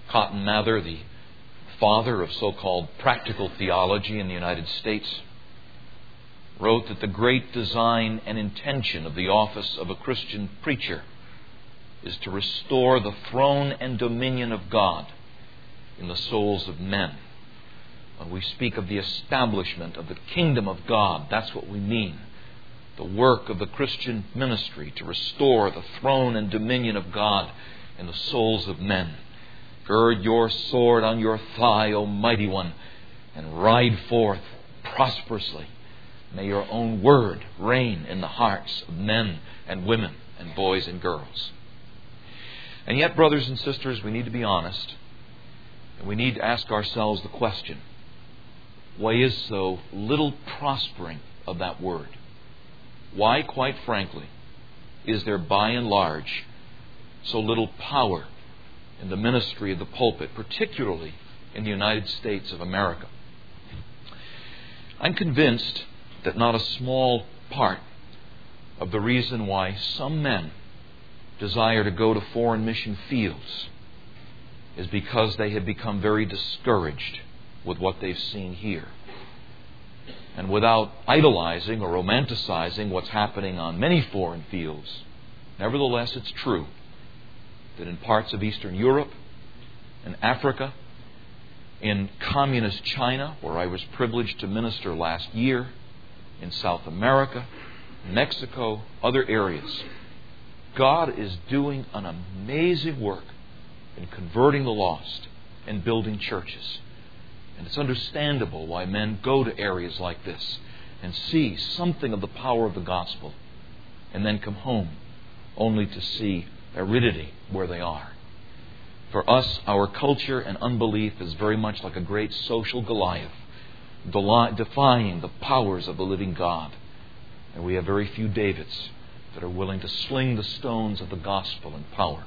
Cotton Mather, the father of so-called practical theology in the United States, wrote that the great design and intention of the office of a Christian preacher is to restore the throne and dominion of God in the souls of men. When we speak of the establishment of the kingdom of God, that's what we mean. The work of the Christian ministry to restore the throne and dominion of God in the souls of men. Gird your sword on your thigh, O mighty one, and ride forth prosperously. May your own word reign in the hearts of men and women and boys and girls. And yet, brothers and sisters, we need to be honest. And we need to ask ourselves the question, why is so little prospering of that word? Why, quite frankly, is there by and large so little power in the ministry of the pulpit, particularly in the United States of America? I'm convinced that not a small part of the reason why some men desire to go to foreign mission fields is because they have become very discouraged with what they've seen here. And without idolizing or romanticizing what's happening on many foreign fields, nevertheless it's true that in parts of Eastern Europe and Africa, in communist China, where I was privileged to minister last year, in South America, Mexico, other areas, God is doing an amazing work in converting the lost and building churches. And it's understandable why men go to areas like this and see something of the power of the gospel and then come home only to see aridity where they are. For us, our culture and unbelief is very much like a great social Goliath, defying the powers of the living God. And we have very few Davids that are willing to sling the stones of the gospel in power.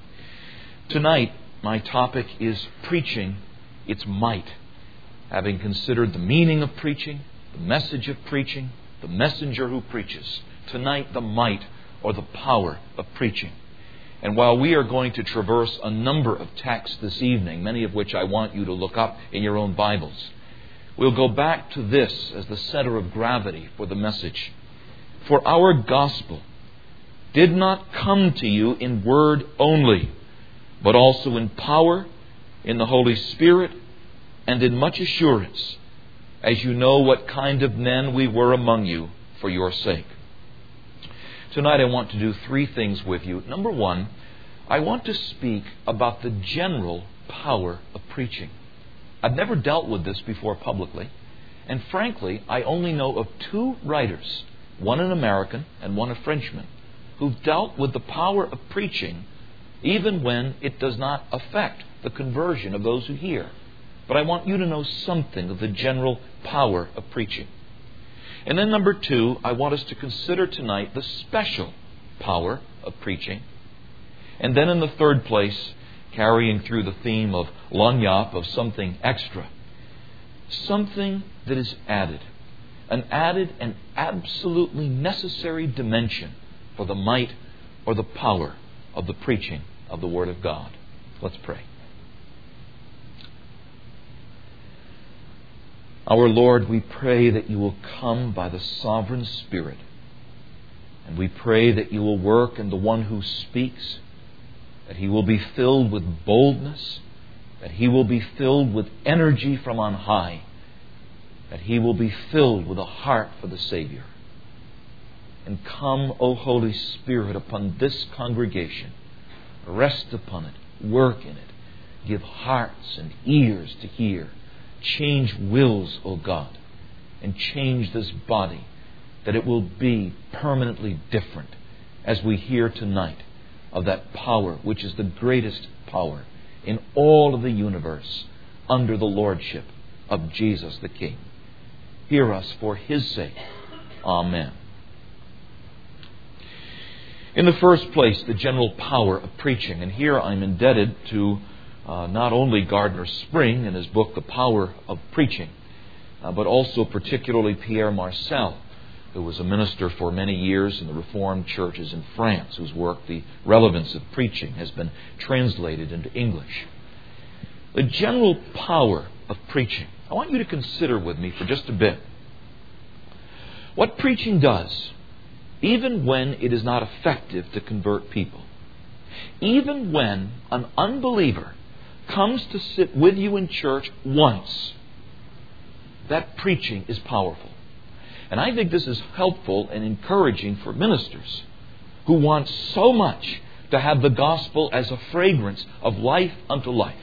Tonight, my topic is preaching its might. Having considered the meaning of preaching, the message of preaching, the messenger who preaches, tonight the might or the power of preaching. And while we are going to traverse a number of texts this evening, many of which I want you to look up in your own Bibles, we'll go back to this as the center of gravity for the message. For our gospel did not come to you in word only, but also in power, in the Holy Spirit, and in much assurance, as you know what kind of men we were among you for your sake. Tonight I want to do three things with you. Number one, I want to speak about the general power of preaching. I've never dealt with this before publicly, and frankly, I only know of two writers, one an American and one a Frenchman, who've dealt with the power of preaching even when it does not affect the conversion of those who hear. But I want you to know something of the general power of preaching. And then number two, I want us to consider tonight the special power of preaching. And then in the third place, carrying through the theme of lagniappe, of something extra, something that is added, an added and absolutely necessary dimension for the might or the power of the preaching of the Word of God. Let's pray. Our Lord, we pray that you will come by the sovereign Spirit. And we pray that you will work in the one who speaks, that he will be filled with boldness, that he will be filled with energy from on high, that he will be filled with a heart for the Savior. And come, O Holy Spirit, upon this congregation. Rest upon it, work in it, give hearts and ears to hear. Change wills, O God, and change this body, that it will be permanently different as we hear tonight of that power, which is the greatest power in all of the universe under the lordship of Jesus the King. Hear us for His sake. Amen. In the first place, the general power of preaching. And here I'm indebted to not only Gardner Spring in his book, The Power of Preaching, but also particularly Pierre Marcel, who was a minister for many years in the Reformed churches in France, whose work, The Relevance of Preaching, has been translated into English. The general power of preaching. I want you to consider with me for just a bit what preaching does, even when it is not effective to convert people. Even when an unbeliever comes to sit with you in church once, that preaching is powerful. And I think this is helpful and encouraging for ministers who want so much to have the gospel as a fragrance of life unto life,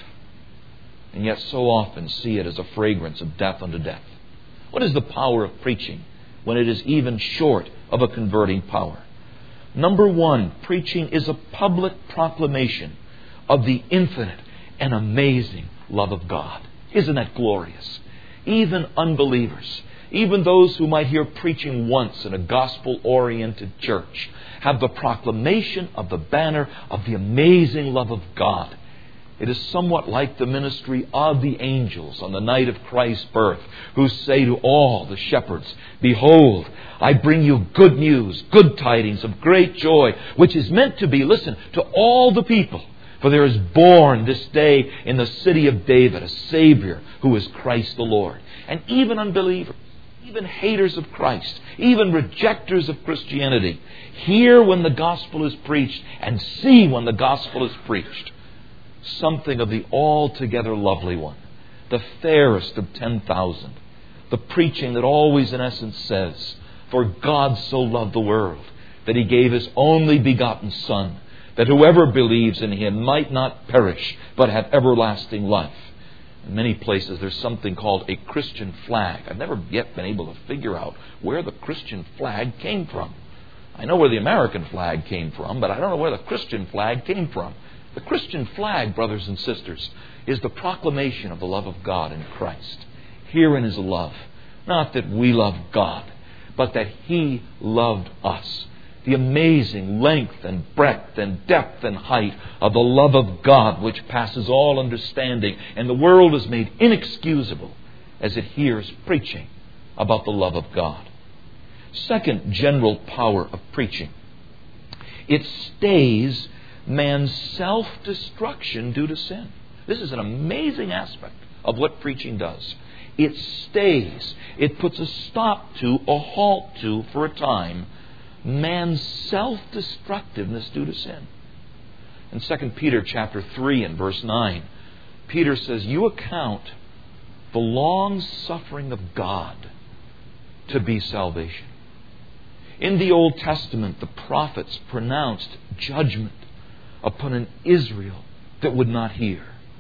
and yet so often see it as a fragrance of death unto death. What is the power of preaching when it is even short of a converting power? Number one, preaching is a public proclamation of the infinite and amazing love of God. Isn't that glorious? Even unbelievers, even those who might hear preaching once in a gospel-oriented church, have the proclamation of the banner of the amazing love of God. It is somewhat like the ministry of the angels on the night of Christ's birth, who say to all the shepherds, "Behold, I bring you good news, good tidings of great joy, which is meant to be, listen, to all the people. For there is born this day in the city of David a Savior who is Christ the Lord." And even unbelievers, even haters of Christ, even rejectors of Christianity, hear when the gospel is preached and see when the gospel is preached something of the altogether lovely one, the fairest of 10,000, the preaching that always in essence says, "For God so loved the world that He gave His only begotten Son, that whoever believes in Him might not perish, but have everlasting life." In many places there's something called a Christian flag. I've never yet been able to figure out where the Christian flag came from. I know where the American flag came from, but I don't know where the Christian flag came from. The Christian flag, brothers and sisters, is the proclamation of the love of God in Christ. Herein is love. Not that we love God, but that He loved us. The amazing length and breadth and depth and height of the love of God, which passes all understanding, and the world is made inexcusable as it hears preaching about the love of God. Second general power of preaching. It stays man's self-destruction due to sin. This is an amazing aspect of what preaching does. It stays. It puts a stop to, a halt to, for a time, man's self-destructiveness due to sin. In 2 Peter chapter 3 and verse 9, Peter says, "You account the long suffering of God to be salvation." In the Old Testament, the prophets pronounced judgment upon an Israel that would not hear.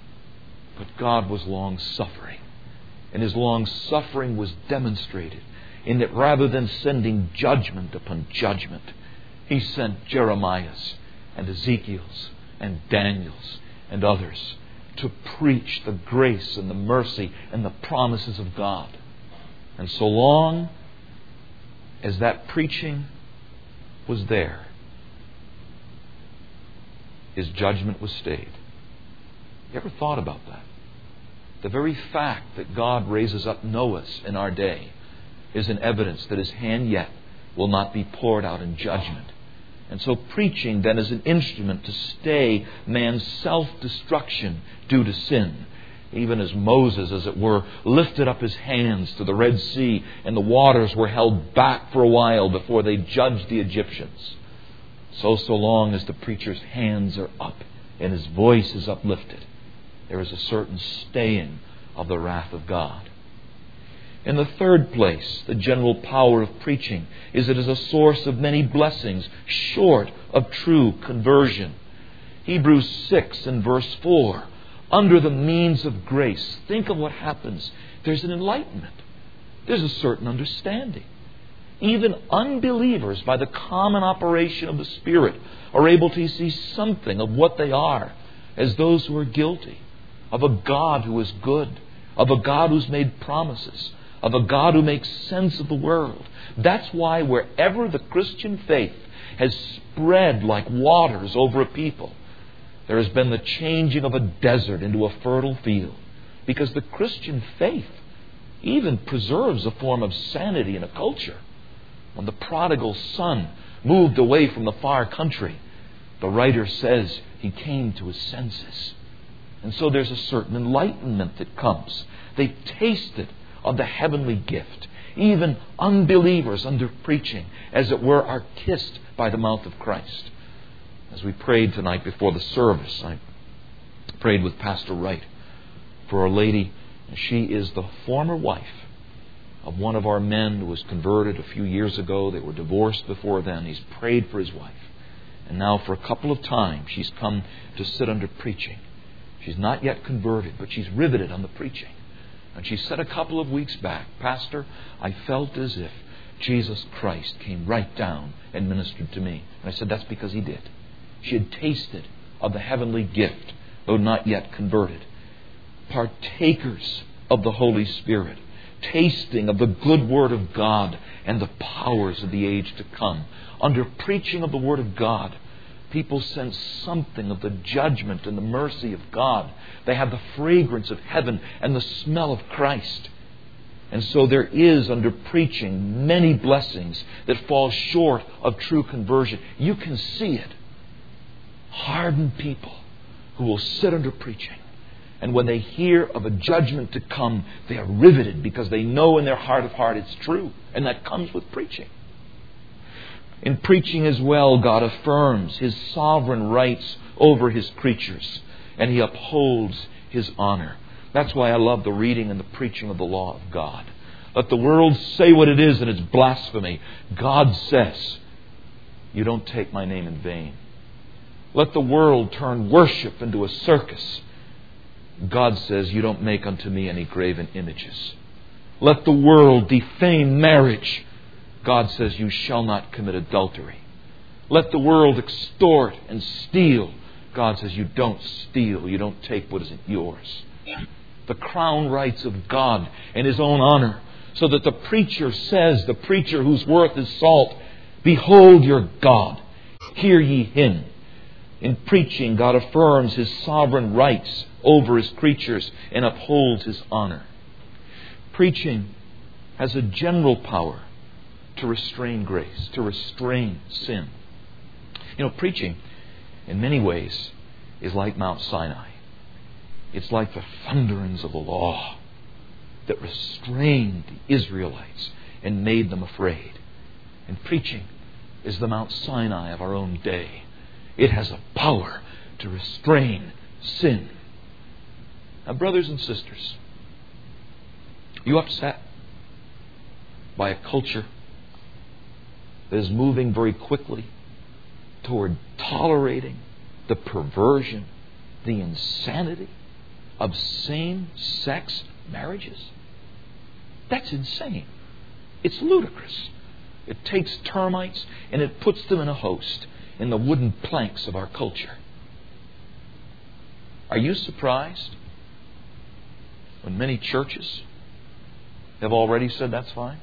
But God was long-suffering, and His long-suffering was demonstrated in that rather than sending judgment upon judgment, He sent Jeremiah's and Ezekiel's and Daniel's and others to preach the grace and the mercy and the promises of God. And so long as that preaching was there, His judgment was stayed. You ever thought about that? The very fact that God raises up Noahs in our day is an evidence that His hand yet will not be poured out in judgment. And so preaching then is an instrument to stay man's self-destruction due to sin. Even as Moses, as it were, lifted up his hands to the Red Sea and the waters were held back for a while before they judged the Egyptians. So long as the preacher's hands are up and his voice is uplifted, there is a certain staying of the wrath of God. In the third place, the general power of preaching is it is a source of many blessings short of true conversion. Hebrews 6 and verse 4, under the means of grace, think of what happens. There's an enlightenment. There's a certain understanding. Even unbelievers, by the common operation of the Spirit, are able to see something of what they are as those who are guilty, of a God who is good, of a God who's made promises, of a God who makes sense of the world. That's why wherever the Christian faith has spread like waters over a people, there has been the changing of a desert into a fertile field. Because the Christian faith even preserves a form of sanity in a culture. When the prodigal son moved away from the far country, the writer says he came to his senses. And so there's a certain enlightenment that comes. They've tasted of the heavenly gift. Even unbelievers under preaching, as it were, are kissed by the mouth of Christ. As we prayed tonight before the service, I prayed with Pastor Wright for a lady. She is the former wife of one of our men who was converted a few years ago. They were divorced before then. He's prayed for his wife. And now for a couple of times she's come to sit under preaching. She's not yet converted, but she's riveted on the preaching. And she said a couple of weeks back, Pastor, I felt as if Jesus Christ came right down and ministered to me. And I said, that's because He did. She had tasted of the heavenly gift, though not yet converted. Partakers of the Holy Spirit, tasting of the good Word of God and the powers of the age to come. Under preaching of the Word of God, people sense something of the judgment and the mercy of God. They have the fragrance of heaven and the smell of Christ. And so there is, under preaching, many blessings that fall short of true conversion. You can see it. Hardened people who will sit under preaching, and when they hear of a judgment to come, they are riveted because they know in their heart of heart it's true. And that comes with preaching. In preaching as well, God affirms His sovereign rights over His creatures, and He upholds His honor. That's why I love the reading and the preaching of the law of God. Let the world say what it is and it's blasphemy. God says, you don't take my name in vain. Let the world turn worship into a circus. God says, you don't make unto me any graven images. Let the world defame marriage. God says, you shall not commit adultery. Let the world extort and steal. God says, you don't steal. You don't take what isn't yours. The crown rights of God and His own honor, so that the preacher says, the preacher whose worth is salt, behold your God. Hear ye Him. In preaching, God affirms His sovereign rights over His creatures and upholds His honor. Preaching has a general power to restrain grace, to restrain sin. Preaching, in many ways, is like Mount Sinai. It's like the thunderings of the law that restrained the Israelites and made them afraid. And preaching is the Mount Sinai of our own day. It has a power to restrain sin. Now, brothers and sisters, are you upset by a culture that is moving very quickly toward tolerating the perversion, the insanity of same-sex marriages? That's insane. It's ludicrous. It takes termites and it puts them in a host in the wooden planks of our culture. Are you surprised when many churches have already said that's fine?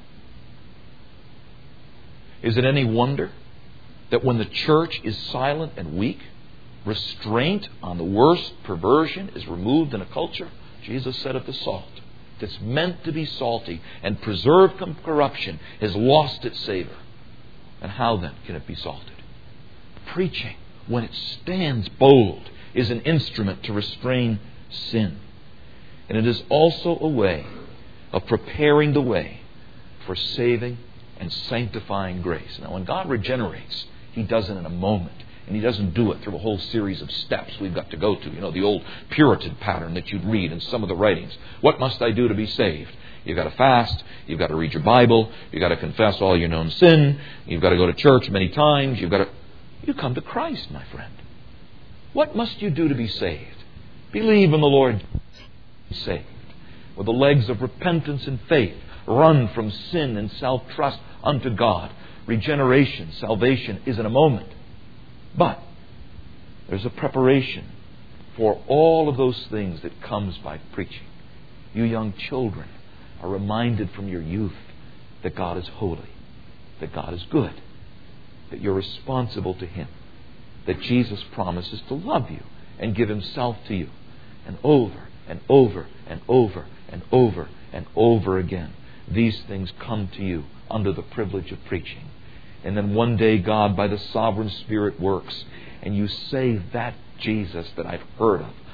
Is it any wonder that when the church is silent and weak, restraint on the worst perversion is removed in a culture? Jesus said of the salt that's meant to be salty and preserved from corruption has lost its savor. And how then can it be salted? Preaching, when it stands bold, is an instrument to restrain sin. And it is also a way of preparing the way for saving and sanctifying grace. Now, when God regenerates, He does it in a moment. And He doesn't do it through a whole series of steps we've got to go to. The old Puritan pattern that you'd read in some of the writings. What must I do to be saved? You've got to fast. You've got to read your Bible. You've got to confess all your known sin. You've got to go to church many times. You come to Christ, my friend. What must you do to be saved? Believe in the Lord. Be saved. With the legs of repentance and faith, run from sin and self-trust unto God. Regeneration, salvation is in a moment. But there's a preparation for all of those things that comes by preaching. You young children are reminded from your youth that God is holy, that God is good, that you're responsible to Him, that Jesus promises to love you and give Himself to you. And over and over and over and over and over again, these things come to you under the privilege of preaching. And then one day God, by the sovereign Spirit, works, and you say, that Jesus that I've heard of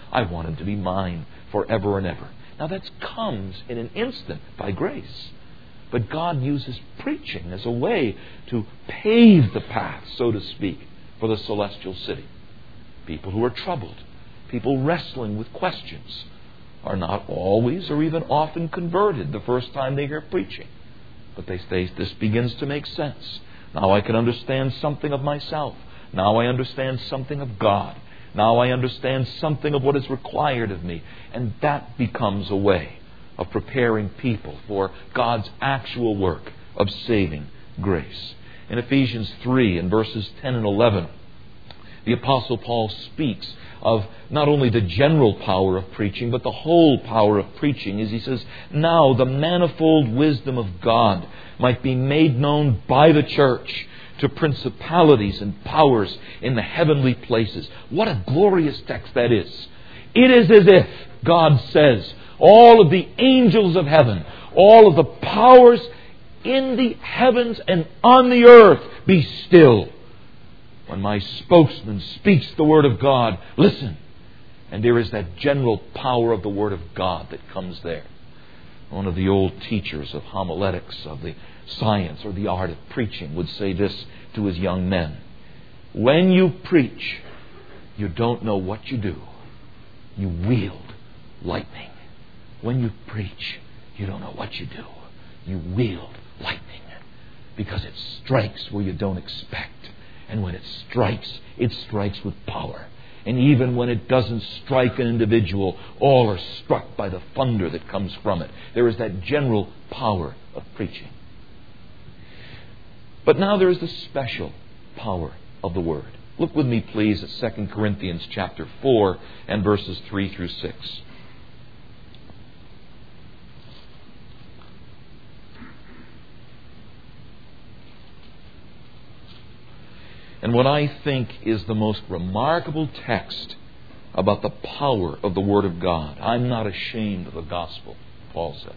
I want Him to be mine forever and ever. Now that comes in an instant by grace. But God uses preaching as a way to pave the path, so to speak, for the celestial city. People who are troubled, people wrestling with questions, are not always or even often converted the first time they hear preaching. But they say, this begins to make sense. Now I can understand something of myself. Now I understand something of God. Now I understand something of what is required of me. And that becomes a way of preparing people for God's actual work of saving grace. In Ephesians 3 and verses 10 and 11, the Apostle Paul speaks of not only the general power of preaching, but the whole power of preaching, as he says, now the manifold wisdom of God might be made known by the church to principalities and powers in the heavenly places. What a glorious text that is. It is as if God says, all of the angels of heaven, all of the powers in the heavens and on the earth, be still. When my spokesman speaks the Word of God, listen. And there is that general power of the Word of God that comes there. One of the old teachers of homiletics, of the science or the art of preaching, would say this to his young men. When you preach, you don't know what you do. You wield lightning. When you preach, you don't know what you do. You wield lightning. Because it strikes where you don't expect. And when it strikes with power. And even when it doesn't strike an individual, all are struck by the thunder that comes from it. There is that general power of preaching. But now there is the special power of the Word. Look with me, please, at 2 Corinthians chapter 4 and verses 3 through 6. And what I think is the most remarkable text about the power of the Word of God. I'm not ashamed of the gospel, Paul says.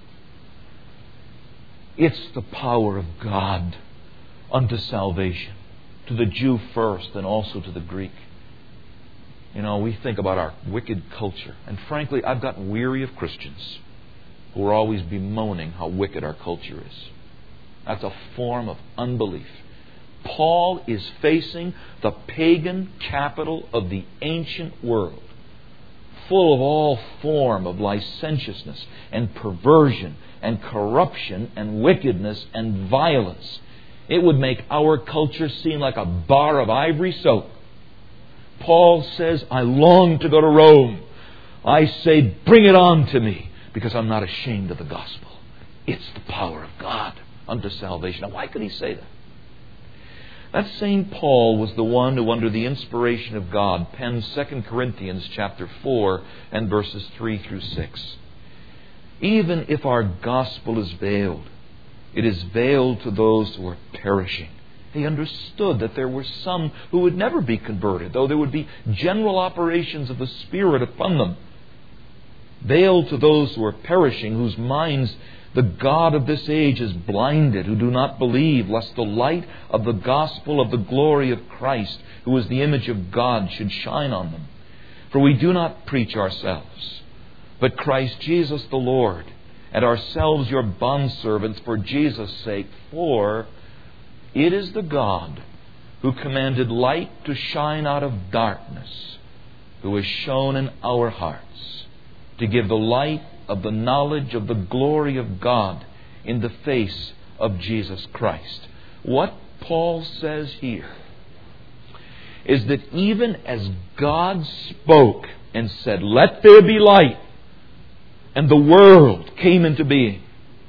It's the power of God unto salvation, to the Jew first and also to the Greek. You know, we think about our wicked culture. And frankly, I've gotten weary of Christians who are always bemoaning how wicked our culture is. That's a form of unbelief. Paul is facing the pagan capital of the ancient world, full of all form of licentiousness and perversion and corruption and wickedness and violence. It would make our culture seem like a bar of ivory soap. Paul says, I long to go to Rome. I say, bring it on to me, because I'm not ashamed of the gospel. It's the power of God unto salvation. Now, why could he say that? That same Paul was the one who, under the inspiration of God, penned 2 Corinthians chapter 4 and verses 3 through 6. Even if our gospel is veiled, it is veiled to those who are perishing. He understood that there were some who would never be converted, though there would be general operations of the Spirit upon them. Veiled to those who are perishing, whose minds the God of this age is blinded, who do not believe, lest the light of the gospel of the glory of Christ, who is the image of God, should shine on them. For we do not preach ourselves, but Christ Jesus the Lord, and ourselves your bondservants for Jesus' sake. For it is the God who commanded light to shine out of darkness, who has shone in our hearts to give the light of the knowledge of the glory of God in the face of Jesus Christ. What Paul says here is that even as God spoke and said, let there be light, and the world came into being,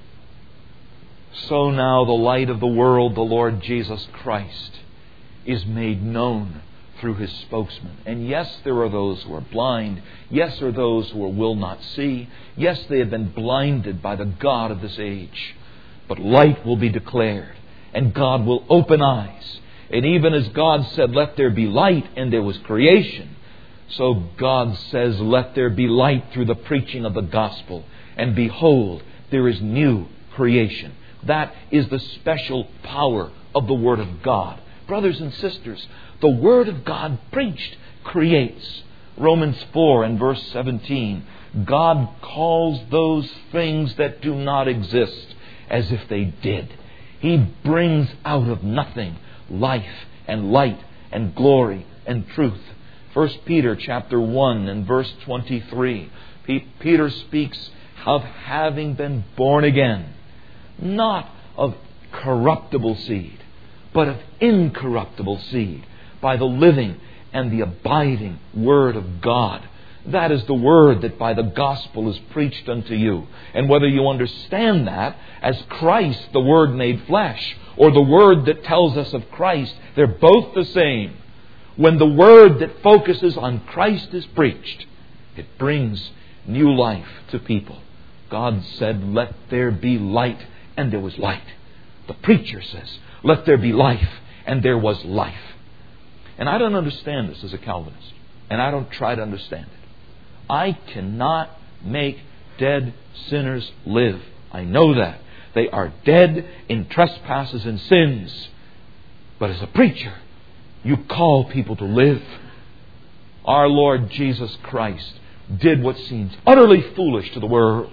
so now the light of the world, the Lord Jesus Christ, is made known through His spokesman. And yes, there are those who are blind. Yes, there are those who will not see. Yes, they have been blinded by the God of this age. But light will be declared, and God will open eyes. And even as God said, let there be light, and there was creation, so God says, let there be light through the preaching of the gospel. And behold, there is new creation. That is the special power of the Word of God. Brothers and sisters, the Word of God preached creates Romans 4 and verse 17. God calls those things that do not exist as if they did. He brings out of nothing life and light and glory and truth. 1 Peter chapter 1 and verse 23. Peter speaks of having been born again, not of corruptible seed, but of incorruptible seed, by the living and the abiding Word of God. That is the Word that by the gospel is preached unto you. And whether you understand that as Christ, the Word made flesh, or the Word that tells us of Christ, they're both the same. When the Word that focuses on Christ is preached, it brings new life to people. God said, "Let there be light," and there was light. The preacher says, "Let there be life," and there was life. And I don't understand this as a Calvinist, and I don't try to understand it. I cannot make dead sinners live. I know that. They are dead in trespasses and sins. But as a preacher, you call people to live. Our Lord Jesus Christ did what seems utterly foolish to the world.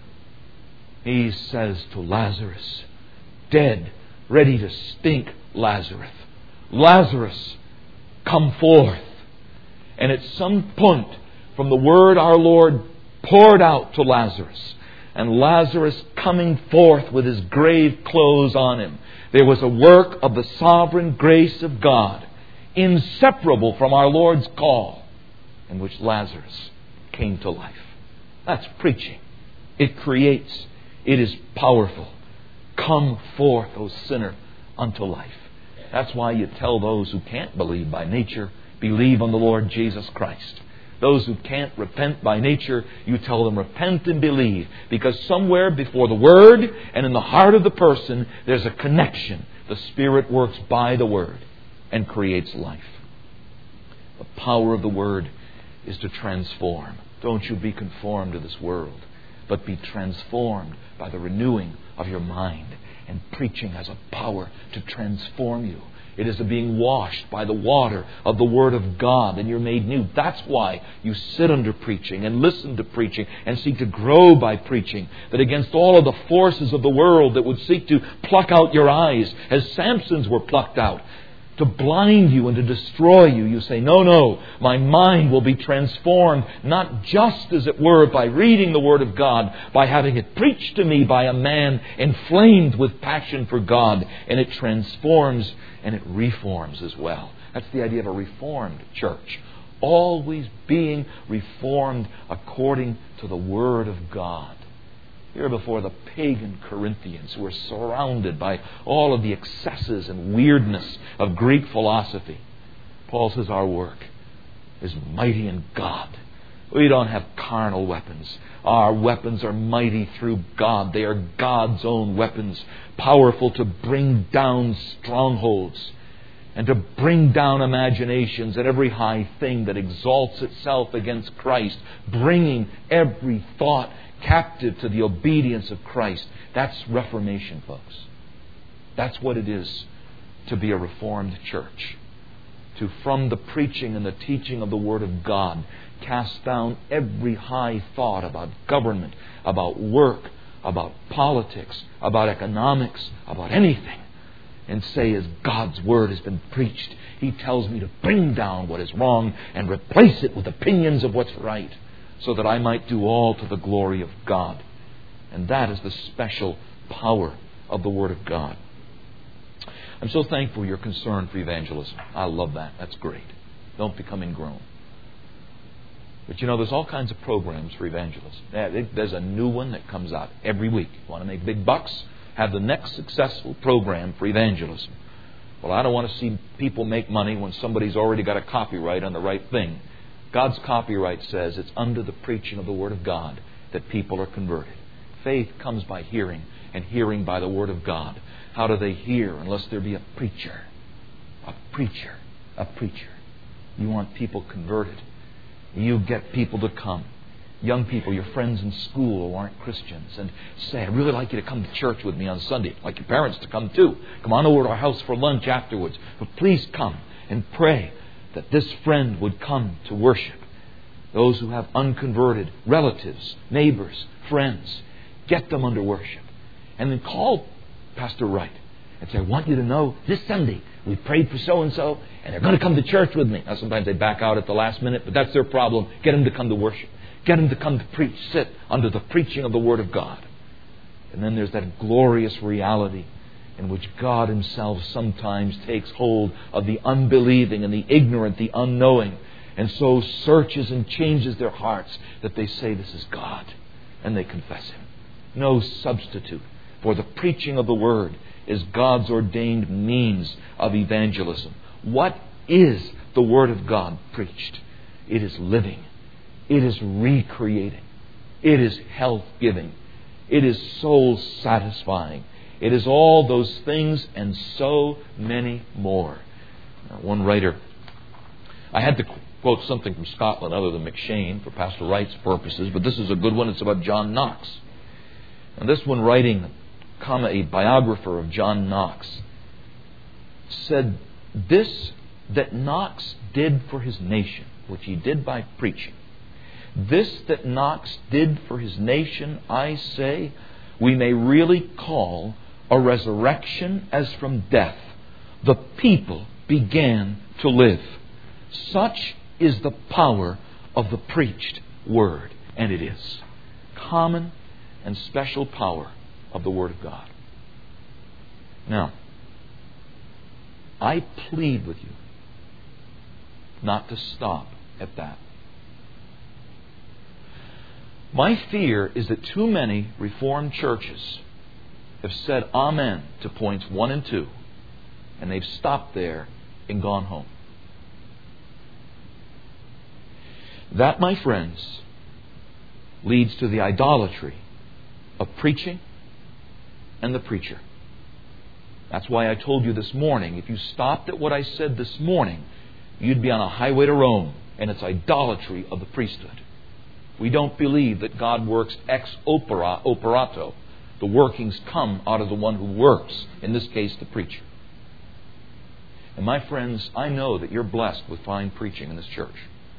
He says to Lazarus, dead, ready to stink Lazarus, "Lazarus, come forth." And at some point from the word our Lord poured out to Lazarus, and Lazarus coming forth with his grave clothes on him, there was a work of the sovereign grace of God, inseparable from our Lord's call, in which Lazarus came to life. That's preaching. It creates. It is powerful. Come forth, O sinner, unto life. That's why you tell those who can't believe by nature, believe on the Lord Jesus Christ. Those who can't repent by nature, you tell them repent and believe. Because somewhere before the Word and in the heart of the person, there's a connection. The Spirit works by the Word and creates life. The power of the Word is to transform. Don't you be conformed to this world, but be transformed by the renewing of your mind. And preaching has a power to transform you. It is a being washed by the water of the Word of God, and you're made new. That's why you sit under preaching and listen to preaching and seek to grow by preaching. That against all of the forces of the world that would seek to pluck out your eyes, as Samson's were plucked out, to blind you and to destroy you, you say, no, my mind will be transformed, not just as it were by reading the Word of God, by having it preached to me by a man inflamed with passion for God, and it transforms and it reforms as well. That's the idea of a reformed church. Always being reformed according to the Word of God. Here before the pagan Corinthians who were surrounded by all of the excesses and weirdness of Greek philosophy, Paul says our work is mighty in God. We don't have carnal weapons. Our weapons are mighty through God. They are God's own weapons, powerful to bring down strongholds and to bring down imaginations and every high thing that exalts itself against Christ, bringing every thought captive to the obedience of Christ. That's Reformation, folks. That's what it is to be a Reformed church. To, from the preaching and the teaching of the Word of God, cast down every high thought about government, about work, about politics, about economics, about anything, and say, as God's Word has been preached, He tells me to bring down what is wrong and replace it with opinions of what's right, so that I might do all to the glory of God. And that is the special power of the Word of God. I'm so thankful you're concerned for evangelism. I love that. That's great. Don't become ingrown. But you know, there's all kinds of programs for evangelism. There's a new one that comes out every week. You want to make big bucks? Have the next successful program for evangelism. Well, I don't want to see people make money when somebody's already got a copyright on the right thing. God's copyright says it's under the preaching of the Word of God that people are converted. Faith comes by hearing, and hearing by the Word of God. How do they hear unless there be a preacher? A preacher. A preacher. You want people converted. You get people to come. Young people, your friends in school who aren't Christians, and say, I'd really like you to come to church with me on Sunday. I'd like your parents to come too. Come on over to our house for lunch afterwards. But please come and pray that this friend would come to worship. those who have unconverted relatives, neighbors, friends. Get them under worship. And then call Pastor Wright and say, I want you to know this Sunday we prayed for so-and-so and they're going to come to church with me. Now sometimes they back out at the last minute, but that's their problem. Get them to come to worship. Get them to come to preach. Sit under the preaching of the Word of God. And then there's that glorious reality in which God Himself sometimes takes hold of the unbelieving and the ignorant, the unknowing, and so searches and changes their hearts that they say, this is God, and they confess Him. No substitute for the preaching of the Word is God's ordained means of evangelism. What is the Word of God preached? It is living. It is recreating. It is health-giving. It is soul-satisfying. It is all those things and so many more. One writer, I had to quote something from Scotland other than McShane for Pastor Wright's purposes, but this is a good one. It's about John Knox. And this one, writing, a biographer of John Knox, said, this that Knox did for his nation, which he did by preaching, this that Knox did for his nation, I say, we may really call a resurrection as from death. The people began to live. Such is the power of the preached Word. And it is common and special power of the Word of God. Now, I plead with you not to stop at that. My fear is that too many Reformed churches have said amen to points 1 and 2, and they've stopped there and gone home. That, my friends, leads to the idolatry of preaching and the preacher. That's why I told you this morning, if you stopped at what I said this morning, you'd be on a highway to Rome, and it's idolatry of the priesthood. We don't believe that God works ex operato. The workings come out of the one who works, in this case the preacher. And my friends, I know that you're blessed with fine preaching in this church.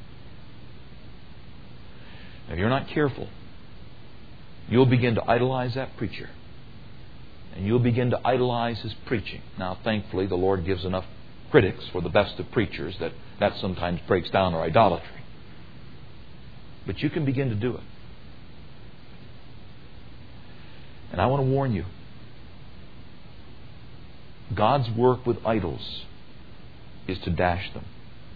If you're not careful, you'll begin to idolize that preacher. And you'll begin to idolize his preaching. Now, thankfully, the Lord gives enough critics for the best of preachers that sometimes breaks down our idolatry. But you can begin to do it. And I want to warn you, God's work with idols is to dash them.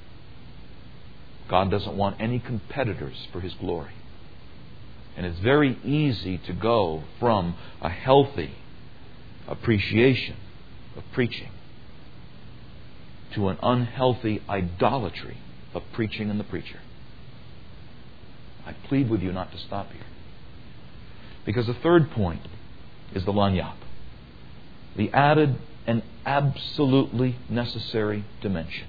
God doesn't want any competitors for His glory. And it's very easy to go from a healthy appreciation of preaching to an unhealthy idolatry of preaching and the preacher. I plead with you not to stop here. Because the third point is the lanyap, the added and absolutely necessary dimension.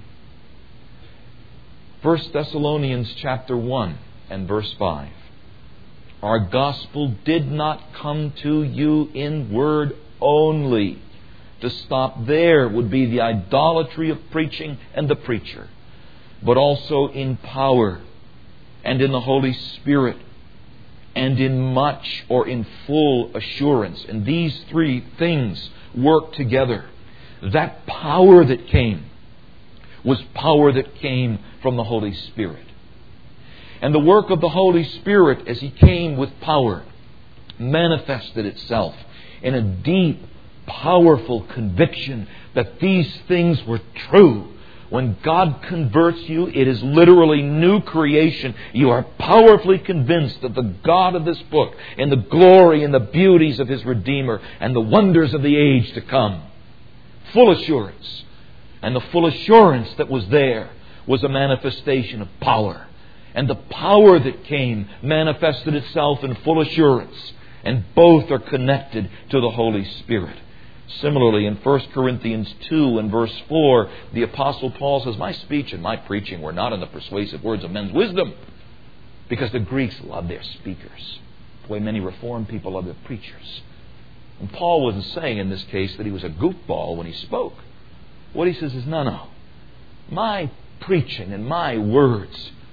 1 Thessalonians chapter 1 and verse 5. Our gospel did not come to you in word only. To stop there would be the idolatry of preaching and the preacher, but also in power and in the Holy Spirit and in much or in full assurance. And these three things work together. That power that came was power that came from the Holy Spirit. And the work of the Holy Spirit as He came with power manifested itself in a deep, powerful conviction that these things were true. When God converts you, it is literally new creation. You are powerfully convinced of the God of this book and the glory and the beauties of His Redeemer and the wonders of the age to come. Full assurance. And the full assurance that was there was a manifestation of power. And the power that came manifested itself in full assurance. And both are connected to the Holy Spirit. Similarly, in 1 Corinthians 2 and verse 4, the Apostle Paul says, my speech and my preaching were not in the persuasive words of men's wisdom. Because the Greeks love their speakers, the way many Reformed people love their preachers. And Paul wasn't saying in this case that he was a goofball when he spoke. What he says is, no. My preaching and my words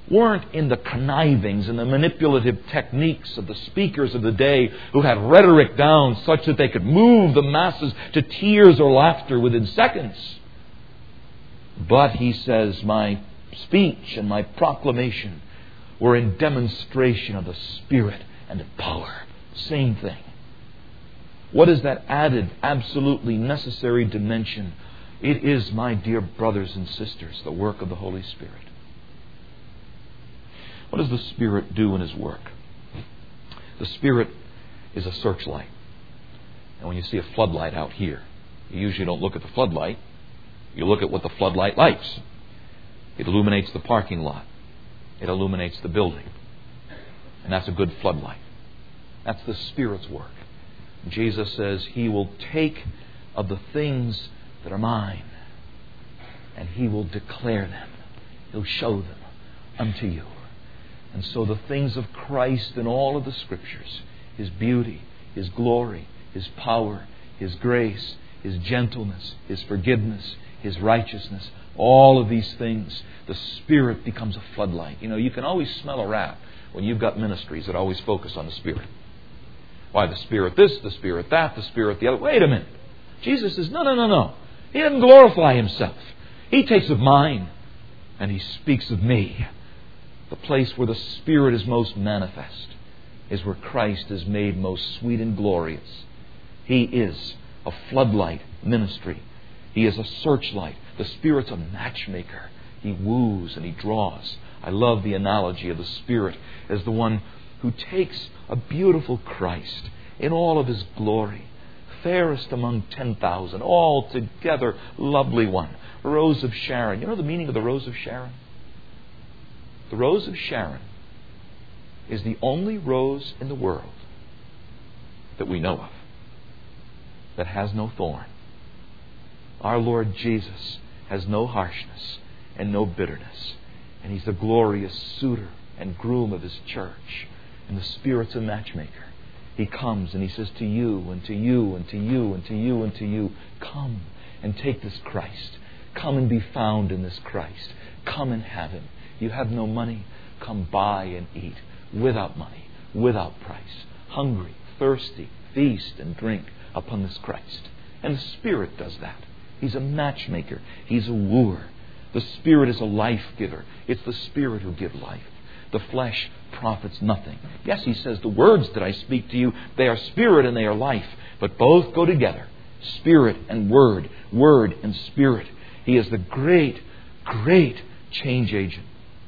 weren't in the connivings and the manipulative techniques of the speakers of the day who had rhetoric down such that they could move the masses to tears or laughter within seconds. But he says, my speech and my proclamation were in demonstration of the Spirit and of power. Same thing. What is that added, absolutely necessary dimension? It is, my dear brothers and sisters, the work of the Holy Spirit. What does the Spirit do in His work? The Spirit is a searchlight. And when you see a floodlight out here, you usually don't look at the floodlight. You look at what the floodlight lights. It illuminates the parking lot. It illuminates the building. And that's a good floodlight. That's the Spirit's work. Jesus says He will take of the things that are mine, and He will declare them. He'll show them unto you. And so the things of Christ in all of the Scriptures, His beauty, His glory, His power, His grace, His gentleness, His forgiveness, His righteousness, all of these things, the Spirit becomes a floodlight. You know, you can always smell a rat when you've got ministries that always focus on the Spirit. Why, the Spirit this, the Spirit that, the Spirit the other. Wait a minute. Jesus says, no. He doesn't glorify Himself. He takes of mine and He speaks of me. The place where the Spirit is most manifest is where Christ is made most sweet and glorious. He is a floodlight ministry. He is a searchlight. The Spirit's a matchmaker. He woos and He draws. I love the analogy of the Spirit as the one who takes a beautiful Christ in all of His glory, fairest among 10,000, altogether lovely one, Rose of Sharon. You know the meaning of the Rose of Sharon? The Rose of Sharon is the only rose in the world that we know of that has no thorn. Our Lord Jesus has no harshness and no bitterness. And He's the glorious suitor and groom of His church. And the Spirit's a matchmaker. He comes and He says to you and to you and to you and to you and to you, come and take this Christ. Come and be found in this Christ. Come and have Him. You have no money? Come buy and eat without money, without price. Hungry, thirsty, feast and drink upon this Christ. And the Spirit does that. He's a matchmaker. He's a wooer. The Spirit is a life giver. It's the Spirit who gives life. The flesh profits nothing. Yes, He says, the words that I speak to you, they are spirit and they are life. But both go together. Spirit and word. Word and spirit. He is the great, great change agent.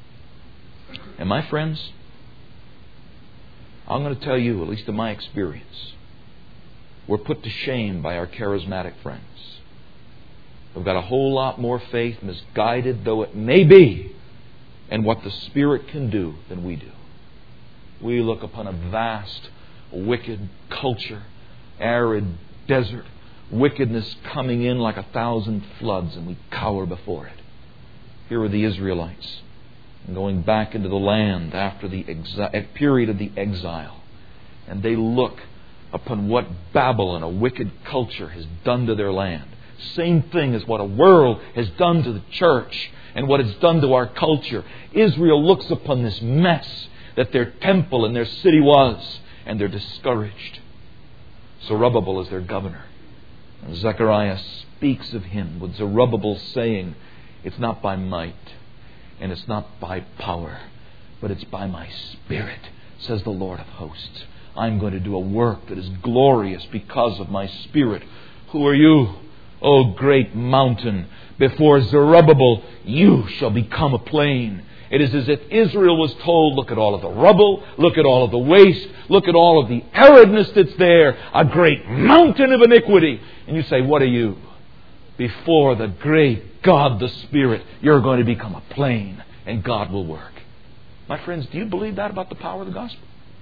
And my friends, I'm going to tell you, at least in my experience, we're put to shame by our charismatic friends. We've got a whole lot more faith, misguided though it may be, in what the Spirit can do than we do. We look upon a vast, wicked culture, arid desert, wickedness coming in like 1,000 floods, and we cower before it. Here are the Israelites going back into the land after the period of the exile. And they look upon what Babylon, a wicked culture, has done to their land. Same thing as what a world has done to the church and what it's done to our culture. Israel looks upon this mess that their temple and their city was, and they're discouraged. Zerubbabel is their governor. And Zechariah speaks of him with Zerubbabel saying, it's not by might and it's not by power, but it's by my Spirit, says the Lord of hosts. I'm going to do a work that is glorious because of my Spirit. Who are you, O great mountain? Before Zerubbabel, you shall become a plain. It is as if Israel was told, look at all of the rubble, look at all of the waste, look at all of the aridness that's there, a great mountain of iniquity. And you say, what are you? Before the great God, the Spirit, you're going to become a plain, and God will work. My friends, do you believe that about the power of the gospel?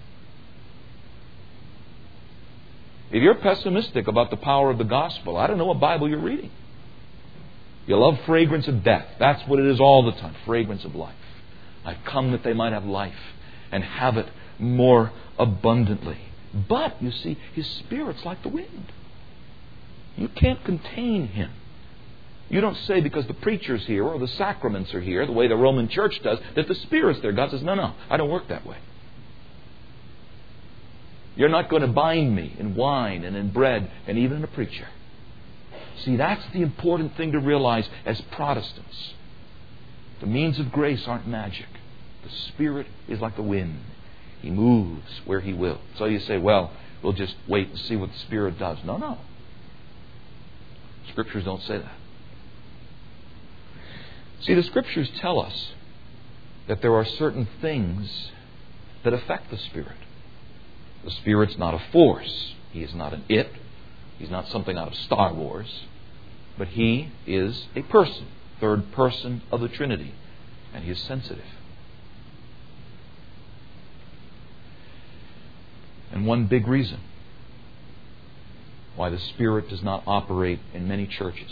If you're pessimistic about the power of the gospel, I don't know what Bible you're reading. You love fragrance of death. That's what it is all the time. Fragrance of life. I've come that they might have life and have it more abundantly. But, you see, His Spirit's like the wind. You can't contain Him. You don't say because the preacher's here or the sacraments are here, the way the Roman Church does, that the Spirit's there. God says, no, I don't work that way. You're not going to bind me in wine and in bread and even in a preacher. See, that's the important thing to realize as Protestants. The means of grace aren't magic. The Spirit is like the wind. He moves where He will. So you say, well, we'll just wait and see what the Spirit does. No. Scriptures don't say that. See, the Scriptures tell us that there are certain things that affect the Spirit. The Spirit's not a force. He is not an it. He's not something out of Star Wars. But He is a person, third person of the Trinity. And He is sensitive. And one big reason why the Spirit does not operate in many churches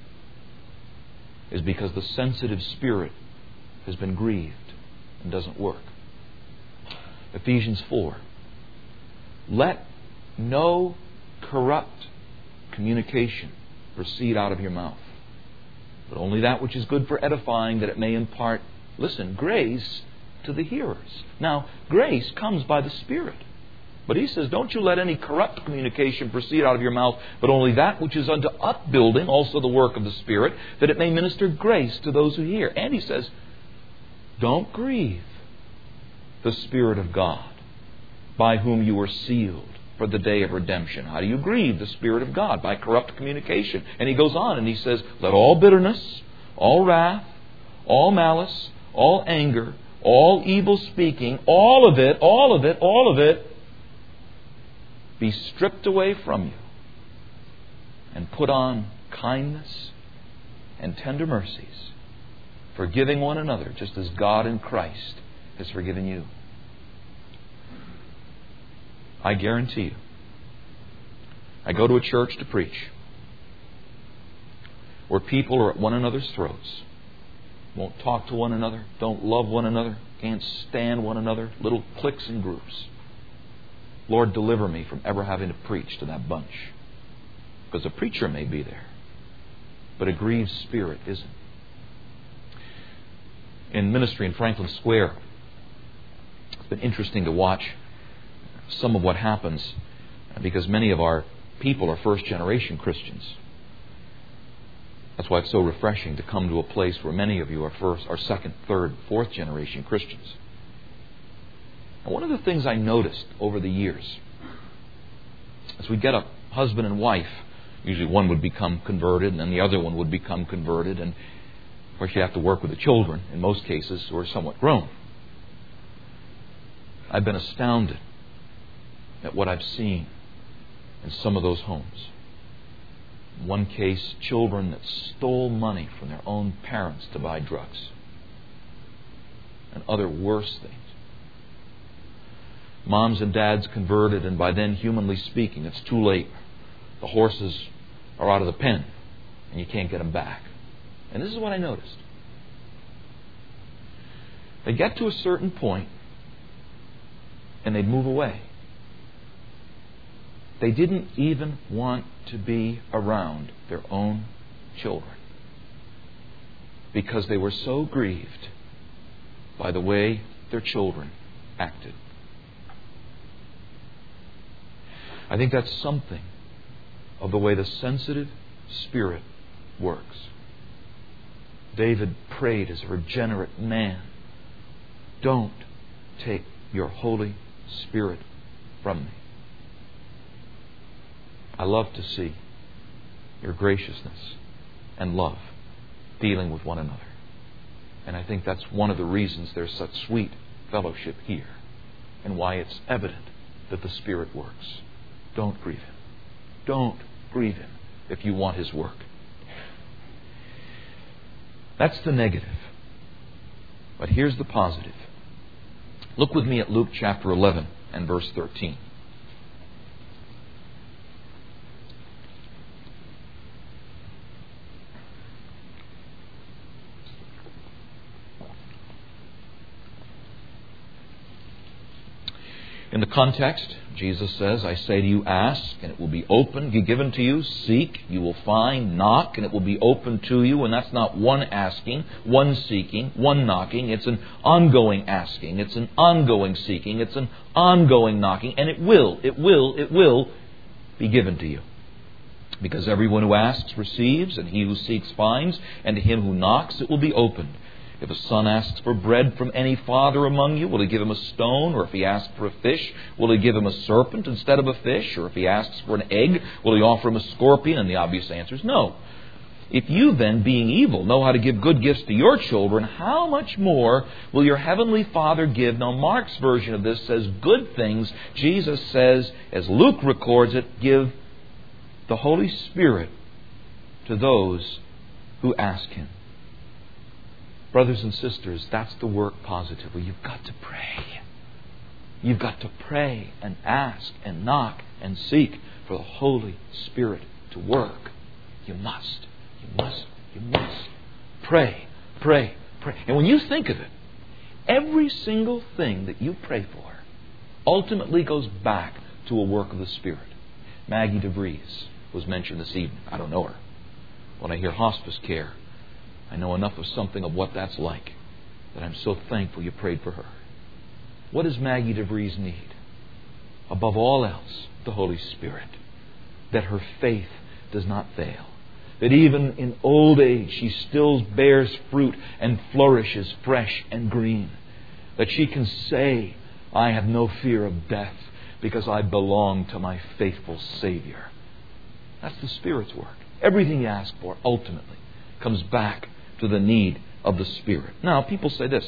is because the sensitive spirit has been grieved and doesn't work. Ephesians 4. Let no corrupt communication proceed out of your mouth, but only that which is good for edifying, that it may impart, listen, grace to the hearers. Now, grace comes by the Spirit. But he says, don't you let any corrupt communication proceed out of your mouth, but only that which is unto upbuilding, also the work of the Spirit, that it may minister grace to those who hear. And he says, don't grieve the Spirit of God, by whom you were sealed for the day of redemption. How do you grieve the Spirit of God? By corrupt communication. And he goes on and he says, let all bitterness, all wrath, all malice, all anger, all evil speaking, all of it, be stripped away from you and put on kindness and tender mercies, forgiving one another just as God in Christ has forgiven you. I guarantee you, I go to a church to preach where people are at one another's throats, won't talk to one another, don't love one another, can't stand one another, little cliques and groups. Lord, deliver me from ever having to preach to that bunch. Because a preacher may be there, but a grieved spirit isn't. In ministry in Franklin Square, it's been interesting to watch some of what happens because many of our people are first-generation Christians. That's why it's so refreshing to come to a place where many of you are first, or second, third, fourth-generation Christians. And one of the things I noticed over the years, as we get a husband and wife, usually one would become converted and then the other one would become converted, and of course you have to work with the children in most cases who are somewhat grown. I've been astounded at what I've seen in some of those homes. In one case, children that stole money from their own parents to buy drugs, and other worse things. Moms and dads converted, and by then, humanly speaking, it's too late. The horses are out of the pen, and you can't get them back. And this is what I noticed. They get to a certain point, and they'd move away. They didn't even want to be around their own children because they were so grieved by the way their children acted. I think that's something of the way the sensitive spirit works. David prayed as a regenerate man, don't take your Holy Spirit from me. I love to see your graciousness and love dealing with one another. And I think that's one of the reasons there's such sweet fellowship here and why it's evident that the Spirit works. Don't grieve Him. Don't grieve Him if you want His work. That's the negative. But here's the positive. Look with me at Luke chapter 11 and verse 13. In the context, Jesus says, I say to you, ask, and it will be opened, be given to you. Seek, you will find. Knock, and it will be opened to you. And that's not one asking, one seeking, one knocking. It's an ongoing asking. It's an ongoing seeking. It's an ongoing knocking. And it will be given to you. Because everyone who asks receives, and he who seeks finds, and to him who knocks it will be opened. If a son asks for bread from any father among you, will he give him a stone? Or if he asks for a fish, will he give him a serpent instead of a fish? Or if he asks for an egg, will he offer him a scorpion? And the obvious answer is no. If you then, being evil, know how to give good gifts to your children, how much more will your heavenly Father give? Now, Mark's version of this says good things. Jesus says, as Luke records it, give the Holy Spirit to those who ask Him. Brothers and sisters, that's the work positively. You've got to pray. You've got to pray and ask and knock and seek for the Holy Spirit to work. You must. Pray. And when you think of it, every single thing that you pray for ultimately goes back to a work of the Spirit. Maggie DeVries was mentioned this evening. I don't know her. When I hear hospice care, I know enough of something of what that's like that I'm so thankful you prayed for her. What does Maggie DeVries need? Above all else, the Holy Spirit. That her faith does not fail. That even in old age she still bears fruit and flourishes fresh and green. That she can say, I have no fear of death because I belong to my faithful Savior. That's the Spirit's work. Everything you ask for ultimately comes back to the need of the Spirit. Now, people say this.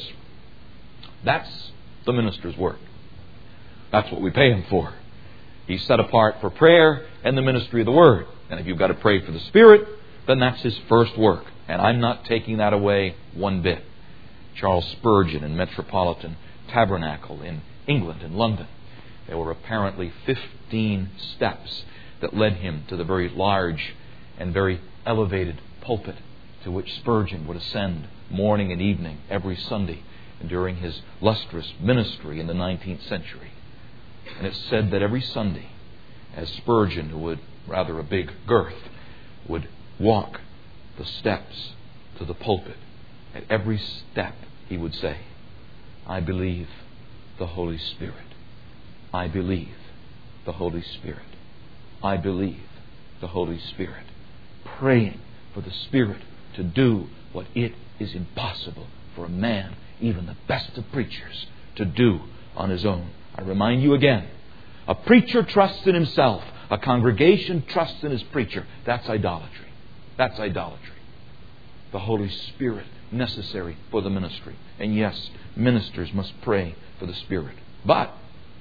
That's the minister's work. That's what we pay him for. He's set apart for prayer and the ministry of the Word. And if you've got to pray for the Spirit, then that's his first work. And I'm not taking that away one bit. Charles Spurgeon in Metropolitan Tabernacle in England, in London. There were apparently 15 steps that led him to the very large and very elevated pulpit to which Spurgeon would ascend morning and evening every Sunday during his lustrous ministry in the 19th century. And it's said that every Sunday, as Spurgeon, who would rather a big girth, would walk the steps to the pulpit, at every step he would say, I believe the Holy Spirit. I believe the Holy Spirit. I believe the Holy Spirit. Praying for the Spirit to do what it is impossible for a man, even the best of preachers, to do on his own. I remind you again, a preacher trusts in himself. A congregation trusts in his preacher. That's idolatry. That's idolatry. The Holy Spirit necessary for the ministry. And yes, ministers must pray for the Spirit. But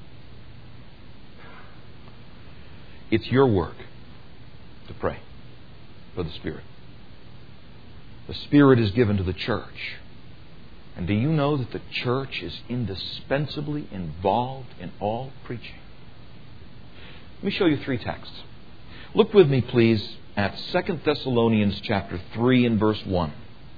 it's your work to pray for the Spirit. The Spirit is given to the church. And do you know that the church is indispensably involved in all preaching? Let me show you 3 texts. Look with me, please, at 2 Thessalonians chapter 3 and verse 1.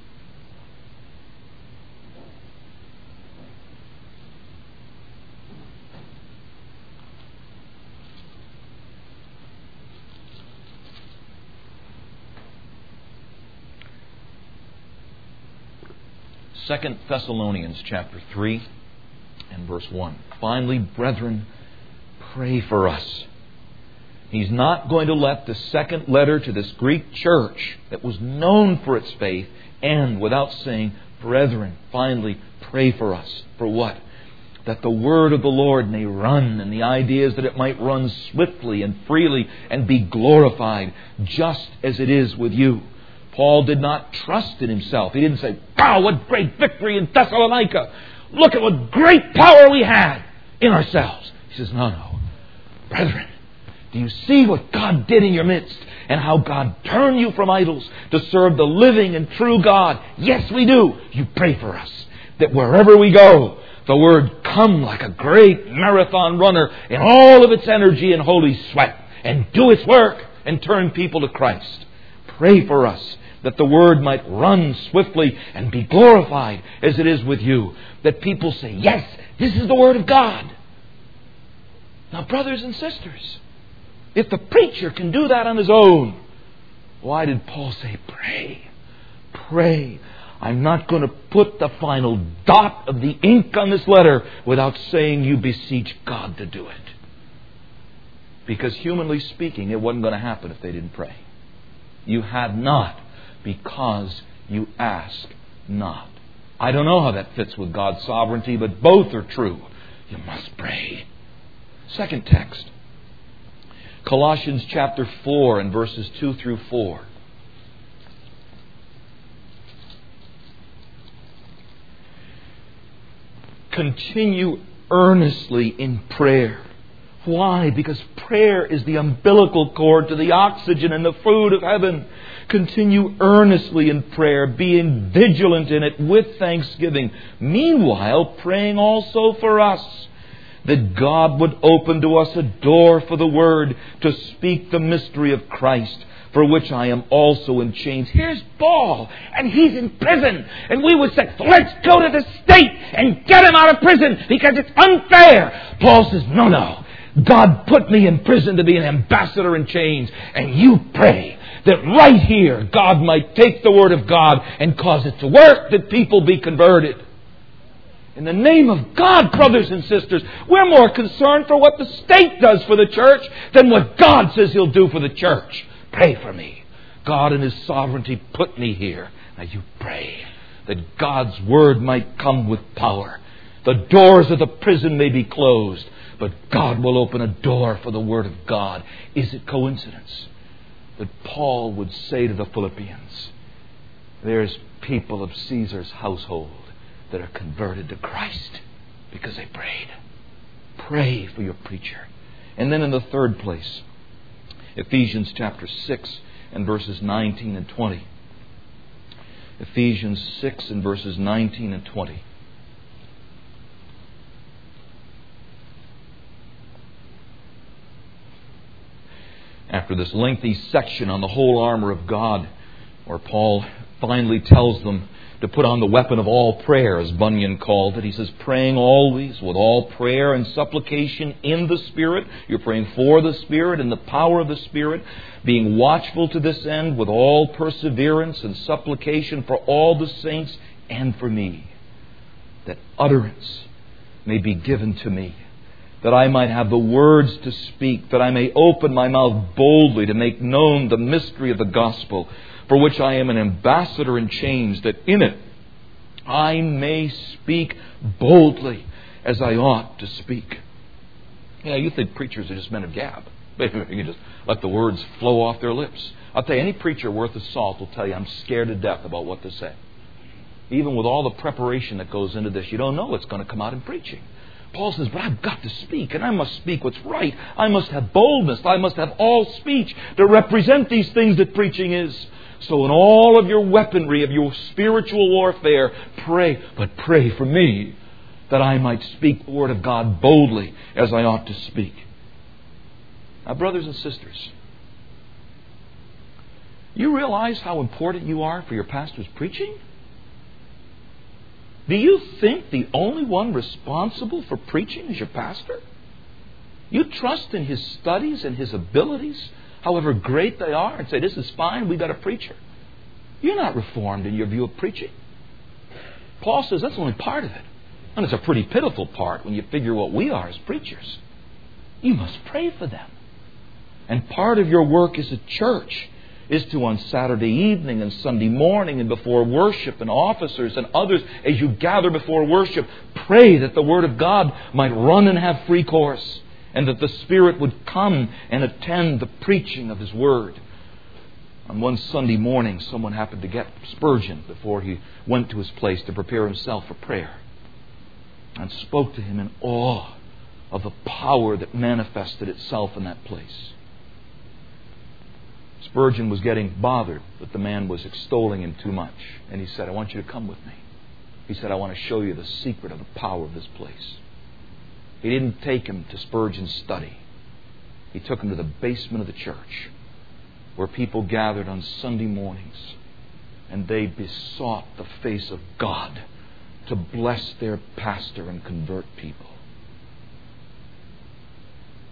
Second Thessalonians chapter 3 and verse 1. Finally, brethren, pray for us. He's not going to let the second letter to this Greek church that was known for its faith end without saying, brethren, finally, pray for us. For what? That the word of the Lord may run, and the idea is that it might run swiftly and freely and be glorified, just as it is with you. Paul did not trust in himself. He didn't say, wow, what great victory in Thessalonica. Look at what great power we had in ourselves. He says, no. Brethren, do you see what God did in your midst and how God turned you from idols to serve the living and true God? Yes, we do. You pray for us that wherever we go, the word come like a great marathon runner in all of its energy and holy sweat and do its work and turn people to Christ. Pray for us that the word might run swiftly and be glorified as it is with you. That people say, yes, this is the word of God. Now, brothers and sisters, if the preacher can do that on his own, why did Paul say, pray? Pray. I'm not going to put the final dot of the ink on this letter without saying you beseech God to do it. Because humanly speaking, it wasn't going to happen if they didn't pray. You had not because you ask not. I don't know how that fits with God's sovereignty, but both are true. You must pray. Second text. Colossians chapter 4 and verses 2 through 4. Continue earnestly in prayer. Why? Because prayer is the umbilical cord to the oxygen and the food of heaven. Continue earnestly in prayer, being vigilant in it with thanksgiving. Meanwhile, praying also for us, that God would open to us a door for the Word to speak the mystery of Christ, for which I am also in chains. Here's Paul, and he's in prison. And we would say, let's go to the state and get him out of prison because it's unfair. Paul says, no. God put me in prison to be an ambassador in chains. And you pray that right here God might take the Word of God and cause it to work, that people be converted. In the name of God, brothers and sisters, we're more concerned for what the state does for the church than what God says He'll do for the church. Pray for me. God in His sovereignty put me here. Now you pray that God's Word might come with power. The doors of the prison may be closed, but God will open a door for the Word of God. Is it coincidence that Paul would say to the Philippians, there's people of Caesar's household that are converted to Christ because they prayed? Pray for your preacher. And then in the third place, Ephesians chapter 6 and verses 19 and 20. Ephesians 6 and verses 19 and 20. After this lengthy section on the whole armor of God, where Paul finally tells them to put on the weapon of all prayer, as Bunyan called it. He says, praying always with all prayer and supplication in the Spirit. You're praying for the Spirit and the power of the Spirit. Being watchful to this end with all perseverance and supplication for all the saints and for me, that utterance may be given to me, that I might have the words to speak, that I may open my mouth boldly to make known the mystery of the gospel, for which I am an ambassador in chains, that in it I may speak boldly as I ought to speak. Yeah, you think preachers are just men of gab. You can just let the words flow off their lips. I'll tell you, any preacher worth his salt will tell you, I'm scared to death about what to say. Even with all the preparation that goes into this, you don't know what's going to come out in preaching. Paul says, but I've got to speak, and I must speak what's right. I must have boldness. I must have all speech to represent these things that preaching is. So in all of your weaponry of your spiritual warfare, pray, but pray for me, that I might speak the Word of God boldly as I ought to speak. Now, brothers and sisters, you realize how important you are for your pastor's preaching? Do you think the only one responsible for preaching is your pastor? You trust in his studies and his abilities, however great they are, and say, this is fine, we got a preacher. You're not reformed in your view of preaching. Paul says that's only part of it. And it's a pretty pitiful part when you figure what we are as preachers. You must pray for them. And part of your work as a church is to, on Saturday evening and Sunday morning and before worship, and officers and others, as you gather before worship, pray that the Word of God might run and have free course, and that the Spirit would come and attend the preaching of His Word. On one Sunday morning, someone happened to get Spurgeon before he went to his place to prepare himself for prayer, and spoke to him in awe of the power that manifested itself in that place. Spurgeon was getting bothered that the man was extolling him too much. And he said, I want you to come with me. He said, I want to show you the secret of the power of this place. He didn't take him to Spurgeon's study. He took him to the basement of the church, where people gathered on Sunday mornings, and they besought the face of God to bless their pastor and convert people.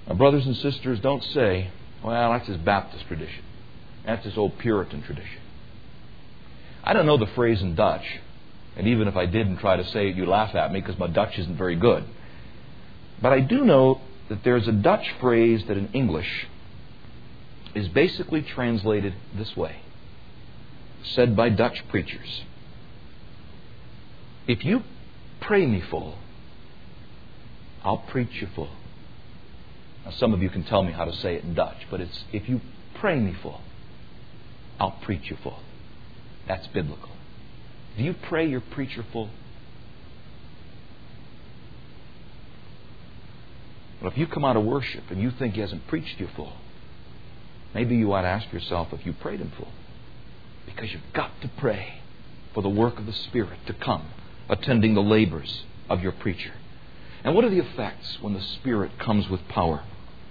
Now, brothers and sisters, don't say, well, that's his Baptist tradition. That's his old Puritan tradition. I don't know the phrase in Dutch. And even if I did and try to say it, you laugh at me because my Dutch isn't very good. But I do know that there's a Dutch phrase that in English is basically translated this way, said by Dutch preachers. If you pray me full, I'll preach you full. Now, some of you can tell me how to say it in Dutch, but it's, if you pray me full, I'll preach you full. That's biblical. Do you pray your preacher full? Well, if you come out of worship and you think he hasn't preached you full, maybe you ought to ask yourself if you prayed him full. Because you've got to pray for the work of the Spirit to come, attending the labors of your preacher. And what are the effects when the Spirit comes with power?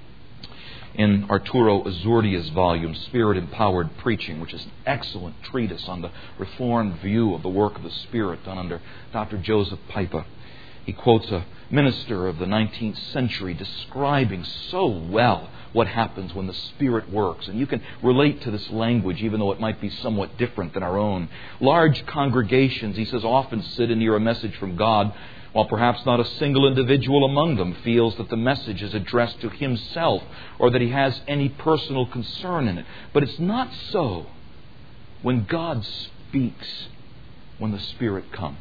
In Arturo Azurdia's volume, Spirit-Empowered Preaching, which is an excellent treatise on the Reformed view of the work of the Spirit done under Dr. Joseph Pipa, he quotes a minister of the 19th century describing so well what happens when the Spirit works. And you can relate to this language, even though it might be somewhat different than our own. Large congregations, he says, often sit and hear a message from God, while perhaps not a single individual among them feels that the message is addressed to himself or that he has any personal concern in it. But it's not so when God speaks, when the Spirit comes.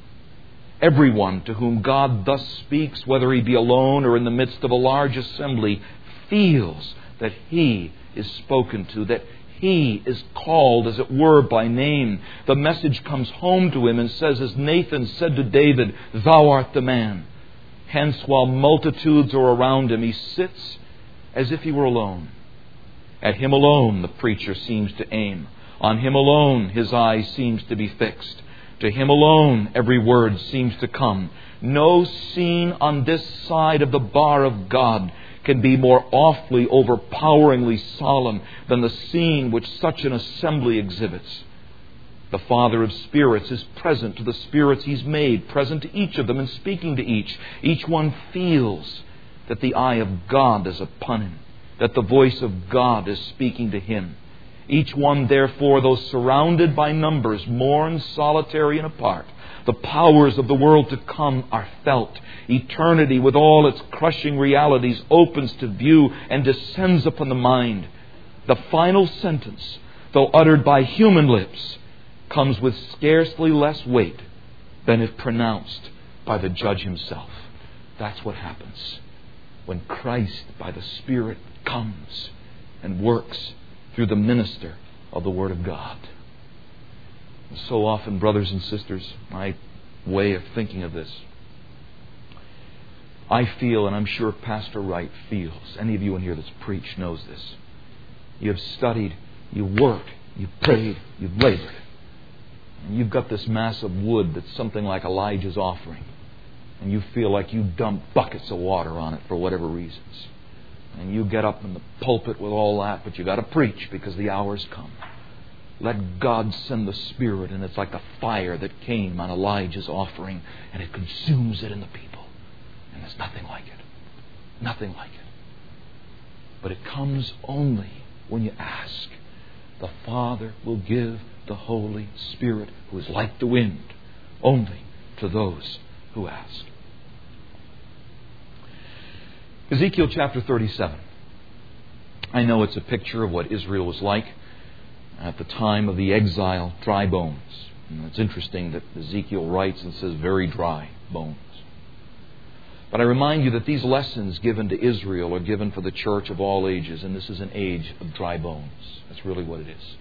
Everyone to whom God thus speaks, whether he be alone or in the midst of a large assembly, feels that he is spoken to, that he is called, as it were, by name. The message comes home to him and says, as Nathan said to David, "Thou art the man." Hence, while multitudes are around him, he sits as if he were alone. At him alone the preacher seems to aim. On him alone his eye seems to be fixed. To him alone every word seems to come. No scene on this side of the bar of God can be more awfully, overpoweringly solemn than the scene which such an assembly exhibits. The Father of spirits is present to the spirits He's made, present to each of them and speaking to each. Each one feels that the eye of God is upon him, that the voice of God is speaking to him. Each one, therefore, though surrounded by numbers, mourns solitary and apart. The powers of the world to come are felt. Eternity, with all its crushing realities, opens to view and descends upon the mind. The final sentence, though uttered by human lips, comes with scarcely less weight than if pronounced by the judge himself. That's what happens when Christ, by the Spirit, comes and works through the minister of the Word of God. And so often, brothers and sisters, my way of thinking of this, I feel, and I'm sure Pastor Wright feels, any of you in here that's preached knows this. You have studied, you've worked, you've prayed, you've labored. And you've got this mass of wood that's something like Elijah's offering. And you feel like you dump buckets of water on it for whatever reasons. And you get up in the pulpit with all that, but you got to preach because the hour's come. Let God send the Spirit, and it's like the fire that came on Elijah's offering, and it consumes it in the people. And there's nothing like it. Nothing like it. But it comes only when you ask. The Father will give the Holy Spirit, who is like the wind, only to those who ask. Ezekiel chapter 37. I know it's a picture of what Israel was like at the time of the exile, dry bones. And it's interesting that Ezekiel writes and says very dry bones. But I remind you that these lessons given to Israel are given for the church of all ages, and this is an age of dry bones. That's really what it is.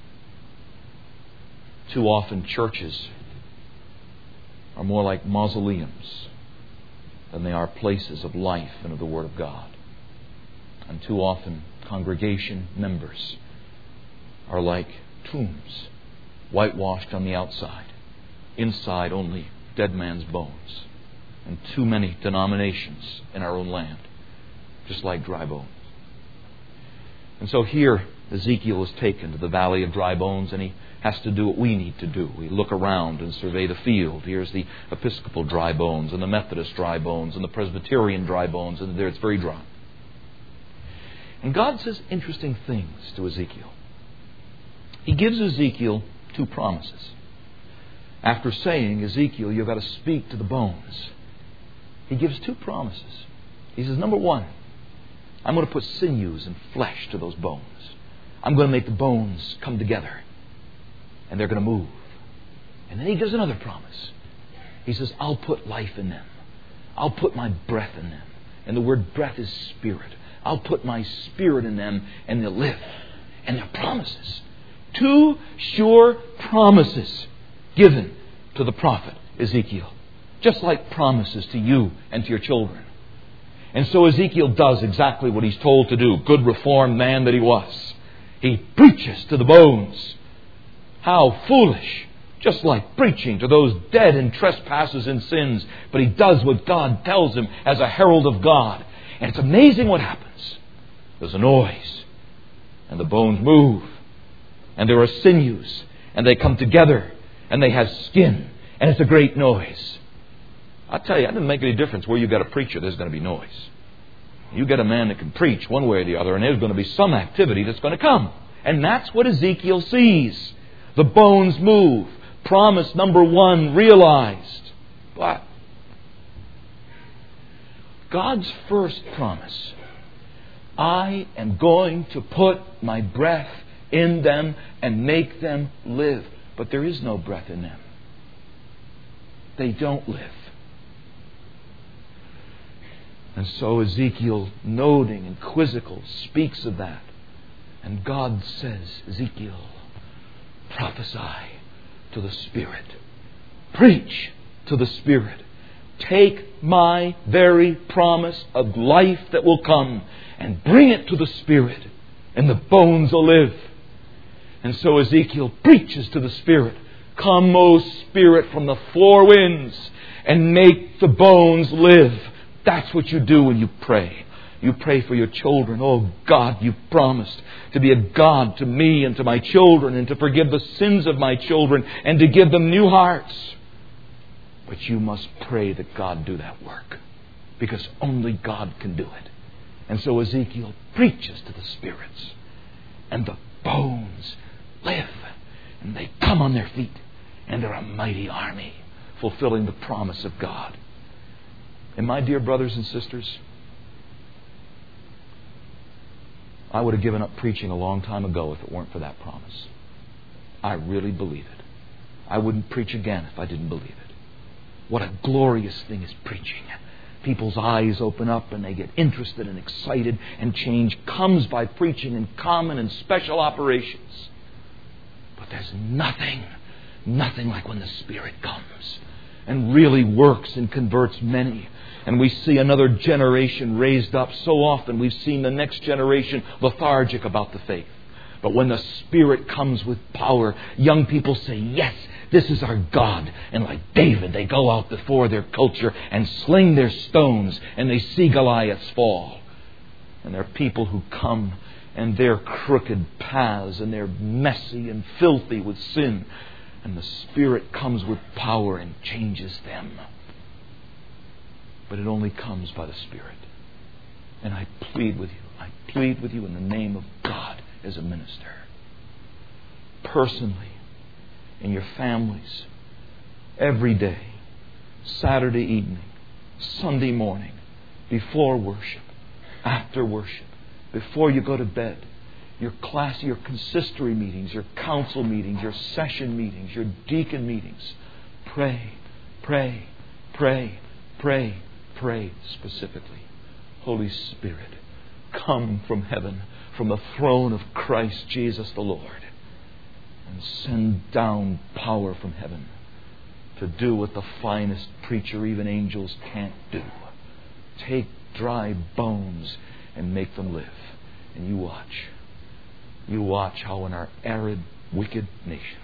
Too often churches are more like mausoleums than they are places of life and of the Word of God. And too often congregation members are like tombs, whitewashed on the outside, inside only dead man's bones. And too many denominations in our own land, just like dry bones. And so here Ezekiel is taken to the valley of dry bones, and he has to do what we need to do. We look around and survey the field. Here's the Episcopal dry bones, and the Methodist dry bones, and the Presbyterian dry bones, and there it's very dry. And God says interesting things to Ezekiel. He gives Ezekiel 2 promises. After saying, Ezekiel, you've got to speak to the bones, He gives 2 promises. He says, number 1, I'm going to put sinews and flesh to those bones. I'm going to make the bones come together. And they're going to move. And then He gives another promise. He says, I'll put life in them. I'll put my breath in them. And the word breath is spirit. I'll put my spirit in them and they'll live. And they're promises. 2 sure promises given to the prophet Ezekiel. Just like promises to you and to your children. And so Ezekiel does exactly what he's told to do. Good reformed man that he was. He preaches to the bones. How foolish. Just like preaching to those dead in trespasses and sins. But he does what God tells him as a herald of God. And it's amazing what happens. There's a noise. And the bones move. And there are sinews. And they come together. And they have skin. And it's a great noise. I'll tell you, it doesn't make any difference where you got a preacher, there's going to be noise. You get a man that can preach one way or the other, and there's going to be some activity that's going to come. And that's what Ezekiel sees. The bones move. Promise number 1 realized. But God's first promise, I am going to put my breath in them and make them live. But there is no breath in them. They don't live. And so Ezekiel, noting and quizzical, speaks of that. And God says, Ezekiel, prophesy to the Spirit. Preach to the Spirit. Take my very promise of life that will come and bring it to the Spirit, and the bones will live. And so Ezekiel preaches to the Spirit. Come, O Spirit, from the 4 winds and make the bones live. That's what you do when you pray. You pray for your children. Oh God, you promised to be a God to me and to my children and to forgive the sins of my children and to give them new hearts. But you must pray that God do that work, because only God can do it. And so Ezekiel preaches to the spirits, and the bones live, and they come on their feet, and they're a mighty army fulfilling the promise of God. And my dear brothers and sisters, I would have given up preaching a long time ago if it weren't for that promise. I really believe it. I wouldn't preach again if I didn't believe it. What a glorious thing is preaching. People's eyes open up and they get interested and excited, and change comes by preaching in common and special operations. But there's nothing like when the Spirit comes and really works and converts many. And we see another generation raised up. So often we've seen the next generation lethargic about the faith. But when the Spirit comes with power, young people say, yes, this is our God. And like David, they go out before their culture and sling their stones, and they see Goliaths fall. And there are people who come, and they're crooked paths, and they're messy and filthy with sin. And the Spirit comes with power and changes them. But it only comes by the Spirit. And I plead with you in the name of God as a minister. Personally, in your families, every day, Saturday evening, Sunday morning, before worship, after worship, before you go to bed, your class, your consistory meetings, your council meetings, your session meetings, your deacon meetings, pray, pray, pray, pray. Pray specifically, Holy Spirit, come from heaven, from the throne of Christ Jesus the Lord, and send down power from heaven to do what the finest preacher, even angels, can't do. Take dry bones and make them live. And you watch how in our arid, wicked nation,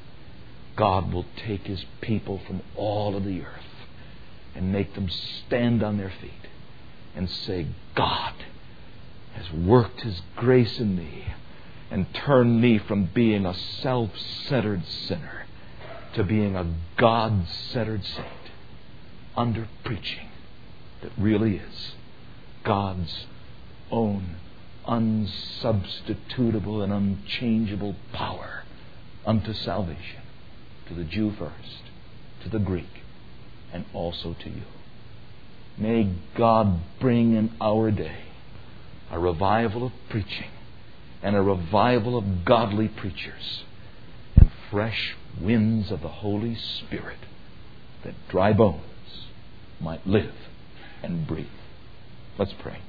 God will take His people from all of the earth and make them stand on their feet and say, God has worked His grace in me and turned me from being a self-centered sinner to being a God-centered saint under preaching that really is God's own unsubstitutable and unchangeable power unto salvation, to the Jew first, to the Greek, and also to you. May God bring in our day a revival of preaching and a revival of godly preachers and fresh winds of the Holy Spirit, that dry bones might live and breathe. Let's pray.